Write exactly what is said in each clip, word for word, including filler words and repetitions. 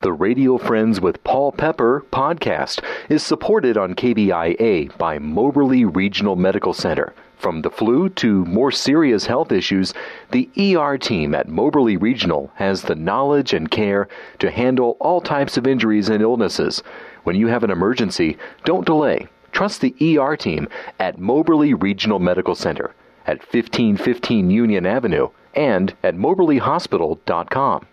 The Radio Friends with Paul Pepper podcast is supported on K B I A by Moberly Regional Medical Center. From the flu to more serious health issues, the E R team at Moberly Regional has the knowledge and care to handle all types of injuries and illnesses. When you have an emergency, don't delay. Trust the E R team at Moberly Regional Medical Center at fifteen fifteen Union Avenue and at moberly hospital dot com.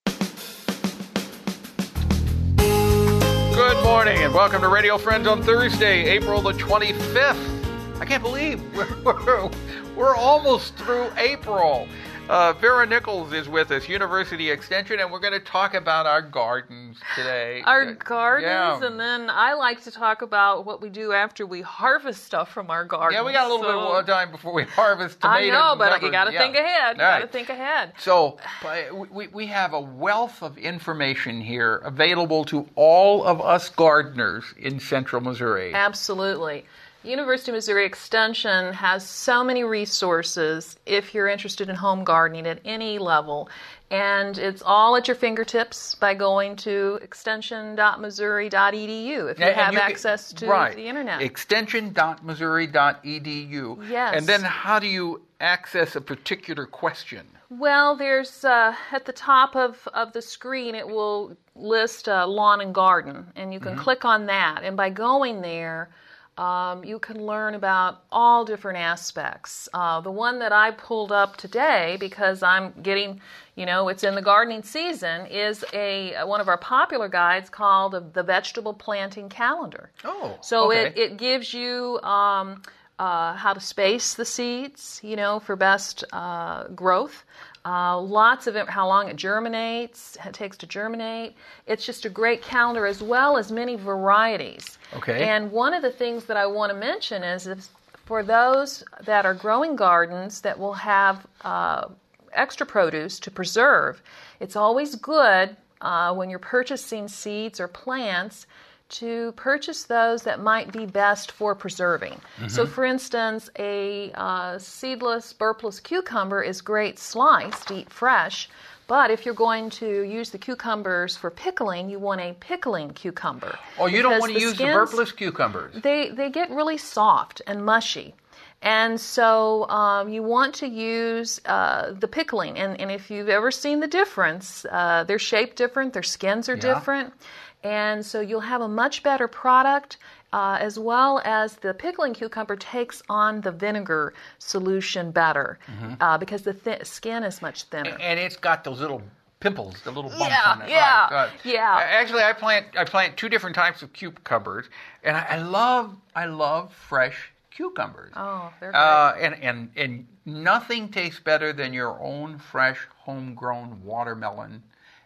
Good morning and welcome to Radio Friends on Thursday, April the twenty-fifth. I can't believe we're, we're, we're almost through April. Uh, Vera Nichols is with us, University Extension, and we're going to talk about our gardens today. Our gardens, yeah. And then I like to talk about what we do after we harvest stuff from our gardens. Yeah, we got a little so, bit of time before we harvest tomatoes. I know, and but peppers. you got to yeah. think ahead. You All got to right. think ahead. So we, we have a wealth of information here available to all of us gardeners in Central Missouri. Absolutely. University of Missouri Extension has so many resources if you're interested in home gardening at any level. And it's all at your fingertips by going to extension dot missouri dot e d u if you And have you can- access to right. the internet. extension dot missouri dot e d u. Yes. And then how do you access a particular question? Well, there's uh, at the top of, of the screen, it will list uh, lawn and garden, and you can Mm-hmm. click on that. And by going there, Um, you can learn about all different aspects. Uh, the one that I pulled up today, because I'm getting, you know, it's in the gardening season, is a one of our popular guides called the Vegetable Planting Calendar. Oh, So okay. it, it gives you um, uh, how to space the seeds, you know, for best uh, growth. Uh, lots of it, how long it germinates, it takes to germinate. It's just a great calendar as well as many varieties. Okay. And one of the things that I want to mention is if, for those that are growing gardens that will have uh, extra produce to preserve, it's always good uh, when you're purchasing seeds or plants to purchase those that might be best for preserving. Mm-hmm. So, for instance, a uh, seedless, burpless cucumber is great sliced to eat fresh, but if you're going to use the cucumbers for pickling, you want a pickling cucumber. Oh, you don't Because want to the use the skins, burpless cucumbers. They, they get really soft and mushy. And so um, you want to use uh, the pickling. And, and if you've ever seen the difference, uh, they're shaped different, their skins are Yeah. different. And so you'll have a much better product, uh, as well as the pickling cucumber takes on the vinegar solution better, mm-hmm. uh, because the th- skin is much thinner. And it's got those little pimples, the little bumps Yeah, on it. yeah, Right, right. yeah. Actually, I plant I plant two different types of cucumbers, and I, I love I love fresh cucumbers. Oh, they're great. Uh, and and and nothing tastes better than your own fresh, homegrown watermelon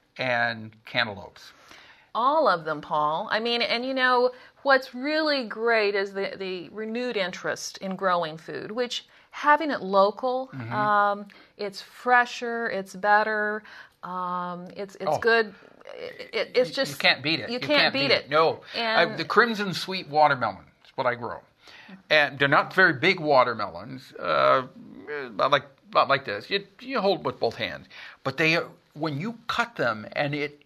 and cantaloupes. All of them, Paul. I mean, and you know, what's really great is the, the renewed interest in growing food, which having it local, mm-hmm. um, it's fresher, it's better, um, it's it's Oh. good. It, it, it's just You can't beat it. You, can't, beat it. No. And I, the crimson sweet watermelon is what I grow. And they're not very big watermelons, uh, not like not like this. You, you hold with both hands. But they, when you cut them and it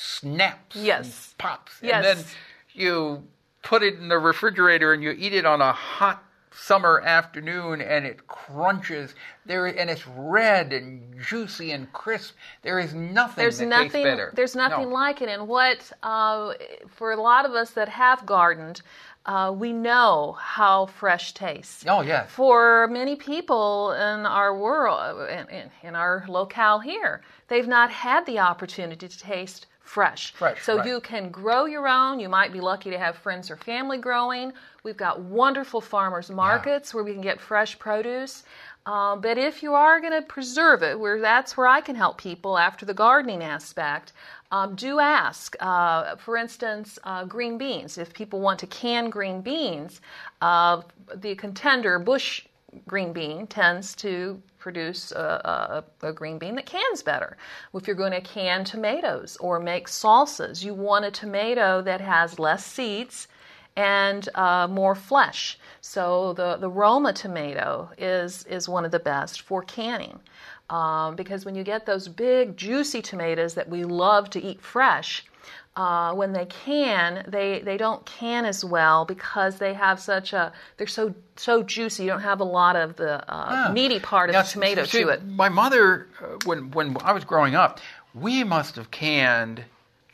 snaps Yes. and pops, Yes. and then you put it in the refrigerator and you eat it on a hot summer afternoon and it crunches there, and it's red and juicy and crisp. There is nothing There's that nothing. tastes better. There's nothing No. like it. And what uh, for a lot of us that have gardened, uh, we know how fresh tastes. Oh, yes. For many people in our world, in, in, in our locale here, they've not had the opportunity to taste fresh. Fresh, so right. you can grow your own. You might be lucky to have friends or family growing. We've got wonderful farmers markets where we can get fresh produce. Uh, but if you are going to preserve it, where that's where I can help people after the gardening aspect, um, do ask. Uh, for instance, uh, green beans. If people want to can green beans, uh, the contender bush green bean tends to produce a, a, a green bean that cans better. If you're going to can tomatoes or make salsas, you want a tomato that has less seeds and uh, more flesh. So the, the Roma tomato is, is one of the best for canning. Um, because when you get those big, juicy tomatoes that we love to eat fresh, Uh, when they can, they, they don't can as well because they have such a, they're so so juicy. You don't have a lot of the uh, Ah. meaty part of Now, the tomato see, to it. My mother, uh, when when I was growing up, we must have canned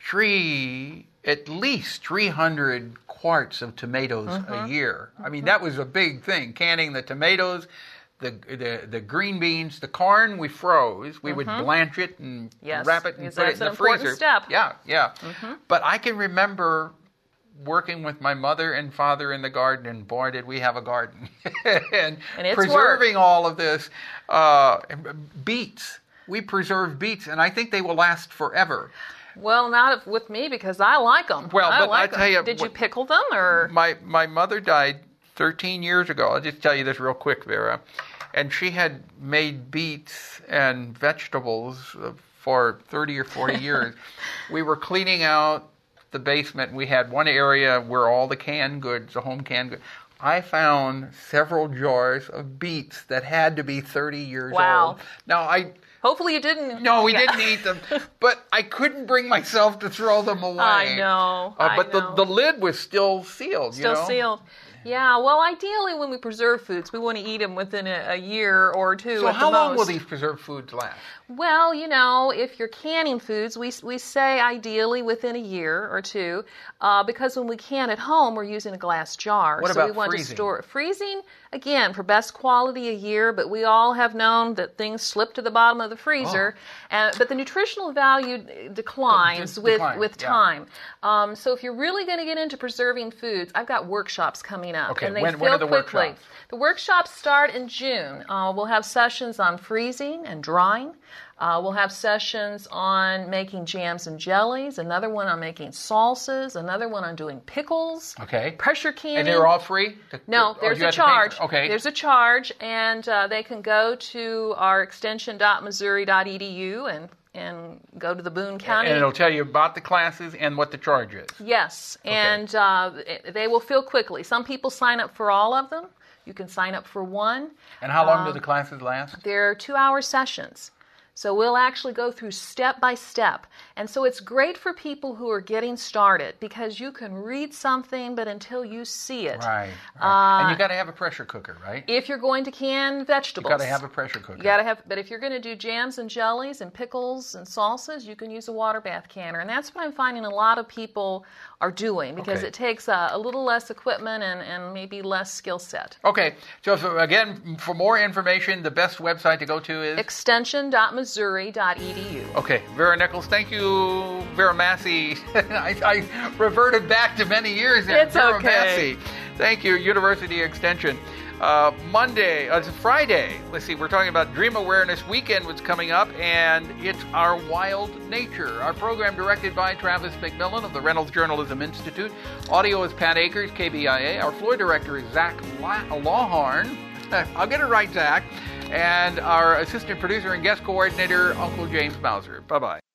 three, at least three hundred quarts of tomatoes Mm-hmm. a year. I mean, that was a big thing, canning the tomatoes. The, the the green beans, the corn we froze. We would blanch it and Yes, wrap it and because put it that's in an the important freezer. step. Yeah, yeah. But I can remember working with my mother and father in the garden, and boy, did we have a garden. and And it's preserving all of this. Uh, beets. We preserve beets, and I think they will last forever. Well, not if- with me because I like them. Well, I but like I tell 'em. you Did you what- pickle them or? My my mother died thirteen years ago. I'll just tell you this real quick, Vera. And she had made beets and vegetables uh, for thirty or forty years. We were cleaning out the basement. We had one area where all the canned goods, the home canned goods. I found several jars of beets that had to be thirty years Wow. old. Now, I... Hopefully you didn't. No, we Yeah. didn't eat them, but I couldn't bring myself to throw them away. I know. Uh, I but know. the the lid was still sealed. Still you know? sealed. Yeah, well, ideally, when we preserve foods, we want to eat them within a, a year or two. So at how the long will most. these preserved foods last? Well, you know, if you're canning foods, we we say ideally within a year or two, uh, because when we can at home, we're using a glass jar. What so about we want freezing? to store freezing again for best quality a year. But we all have known that things slip to the bottom of the freezer, and but the nutritional value declines Oh, with decline, with yeah. time. Um, so if you're really going to get into preserving foods, I've got workshops coming up, Okay, and they when- fill when are the quickly. workshops? The workshops start in June. Uh, we'll have sessions on freezing and drying. Uh, we'll have sessions on making jams and jellies, another one on making salsas, another one on doing pickles, Okay. pressure canning. And they're all free? To- No, or there's you a have to pay for- charge. Okay. There's a charge, and uh, they can go to our extension dot missouri dot e d u and, and go to the Boone County. And it'll tell you about the classes and what the charge is. Yes, and uh, it- they will fill quickly. Some people sign up for all of them. You can sign up for one. And how long Um, do the classes last? They're two-hour sessions. So we'll actually go through step by step. And so it's great for people who are getting started because you can read something, but until you see it. Right. right. Uh, and you got to have a pressure cooker, right? If you're going to can vegetables. You got to have a pressure cooker. You gotta have, but if you're going to do jams and jellies and pickles and salsas, you can use a water bath canner, and that's what I'm finding a lot of people are doing because Okay. it takes a, a little less equipment and, and maybe less skill set. Okay. So if, again, for more information, the best website to go to is? extension dot missouri dot e d u. Okay. Vera Nichols, thank you. Vera Massey. I, I reverted back to many years there. It's Vera okay. Massey. Thank you, University Extension. Uh, Monday, uh, it's Friday. Let's see, we're talking about Dream Awareness Weekend, what's coming up, and it's Our Wild Nature. Our program directed by Travis McMillan of the Reynolds Journalism Institute. Audio is Pat Akers, K B I A. Our floor director is Zach La- Lawhorn. I'll get it right, Zach. And our assistant producer and guest coordinator, Uncle James Bowser. Bye-bye.